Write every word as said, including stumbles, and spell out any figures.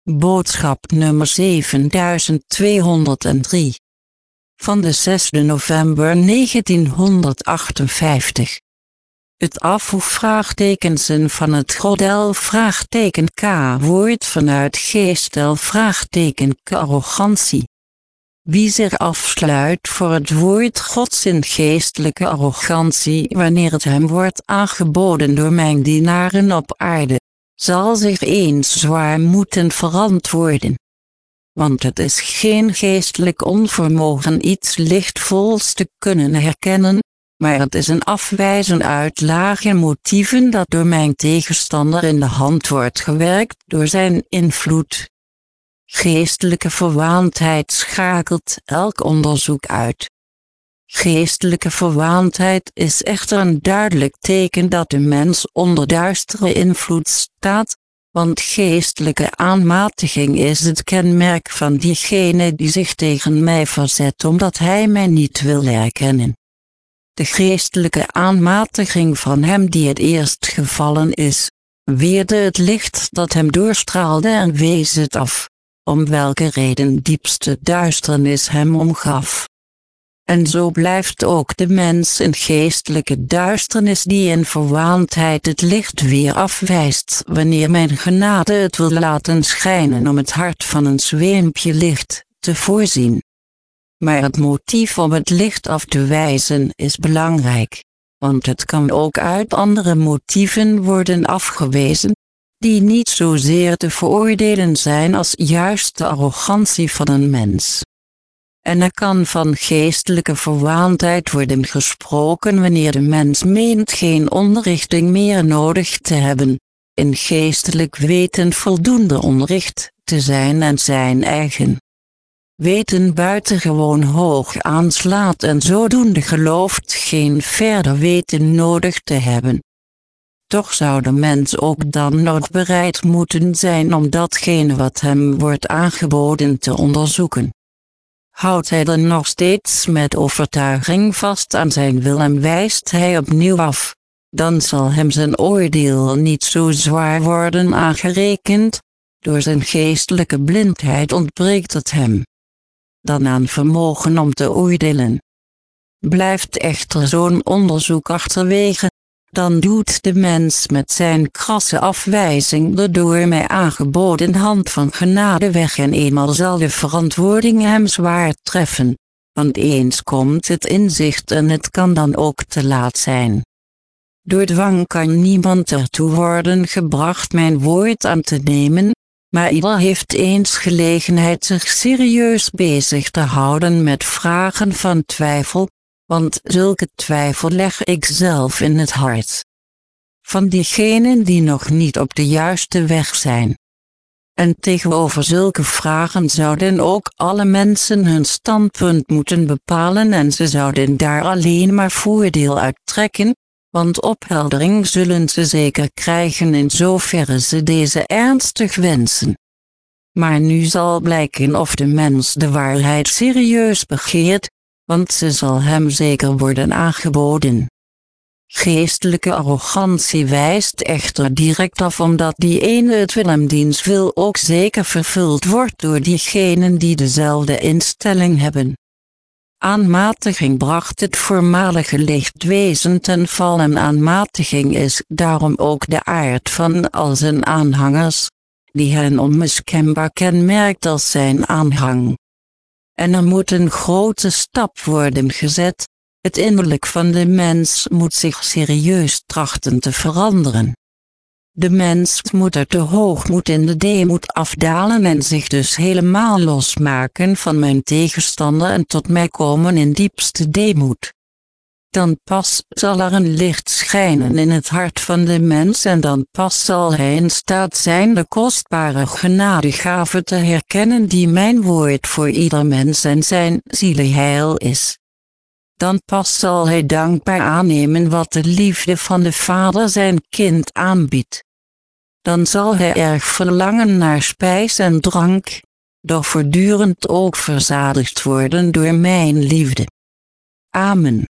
Boodschap nummer zevenduizend tweehonderddrie. Van de zesde november negentienhonderdachtenvijftig. Het afvoervraagtekensen van het godel vraagteken K woord vanuit geestel vraagteken K arrogantie. Wie zich afsluit voor het woord Gods in geestelijke arrogantie wanneer het hem wordt aangeboden door mijn dienaren op aarde, zal zich eens zwaar moeten verantwoorden. Want het is geen geestelijk onvermogen iets lichtvols te kunnen herkennen, maar het is een afwijzen uit lage motieven dat door mijn tegenstander in de hand wordt gewerkt door zijn invloed. Geestelijke verwaandheid schakelt elk onderzoek uit. Geestelijke verwaandheid is echter een duidelijk teken dat de mens onder duistere invloed staat, want geestelijke aanmatiging is het kenmerk van diegene die zich tegen mij verzet omdat hij mij niet wil erkennen. De geestelijke aanmatiging van hem die het eerst gevallen is, weerde het licht dat hem doorstraalde en wees het af, om welke reden diepste duisternis hem omgaf. En zo blijft ook de mens in geestelijke duisternis die in verwaandheid het licht weer afwijst wanneer mijn genade het wil laten schijnen om het hart van een zweempje licht te voorzien. Maar het motief om het licht af te wijzen is belangrijk, want het kan ook uit andere motieven worden afgewezen, die niet zozeer te veroordelen zijn als juist de arrogantie van een mens. En er kan van geestelijke verwaandheid worden gesproken wanneer de mens meent geen onderrichting meer nodig te hebben, in geestelijk weten voldoende onderricht te zijn en zijn eigen weten buitengewoon hoog aanslaat en zodoende gelooft geen verder weten nodig te hebben. Toch zou de mens ook dan nooit bereid moeten zijn om datgene wat hem wordt aangeboden te onderzoeken. Houdt hij dan nog steeds met overtuiging vast aan zijn wil en wijst hij opnieuw af, dan zal hem zijn oordeel niet zo zwaar worden aangerekend, door zijn geestelijke blindheid ontbreekt het hem dan aan vermogen om te oordelen. Blijft echter zo'n onderzoek achterwege, dan doet de mens met zijn krasse afwijzing de door mij aangeboden hand van genade weg en eenmaal zal de verantwoording hem zwaar treffen, want eens komt het inzicht en het kan dan ook te laat zijn. Door dwang kan niemand ertoe worden gebracht mijn woord aan te nemen, maar ieder heeft eens gelegenheid zich serieus bezig te houden met vragen van twijfel, want zulke twijfel leg ik zelf in het hart van diegenen die nog niet op de juiste weg zijn. En tegenover zulke vragen zouden ook alle mensen hun standpunt moeten bepalen en ze zouden daar alleen maar voordeel uit trekken, want opheldering zullen ze zeker krijgen in zoverre ze deze ernstig wensen. Maar nu zal blijken of de mens de waarheid serieus begeert, want ze zal hem zeker worden aangeboden. Geestelijke arrogantie wijst echter direct af omdat die ene het wil en diens wil ook zeker vervuld wordt door diegenen die dezelfde instelling hebben. Aanmatiging bracht het voormalige lichtwezen ten val en aanmatiging is daarom ook de aard van al zijn aanhangers, die hen onmiskenbaar kenmerkt als zijn aanhang. En er moet een grote stap worden gezet, het innerlijk van de mens moet zich serieus trachten te veranderen. De mens moet uit de hoogmoed in de deemoed afdalen en zich dus helemaal losmaken van mijn tegenstander en tot mij komen in diepste deemoed. Dan pas zal er een licht schijnen in het hart van de mens en dan pas zal hij in staat zijn de kostbare genadegave te herkennen die mijn woord voor ieder mens en zijn zieleheil is. Dan pas zal hij dankbaar aannemen wat de liefde van de Vader zijn kind aanbiedt. Dan zal hij erg verlangen naar spijs en drank, doch voortdurend ook verzadigd worden door mijn liefde. Amen.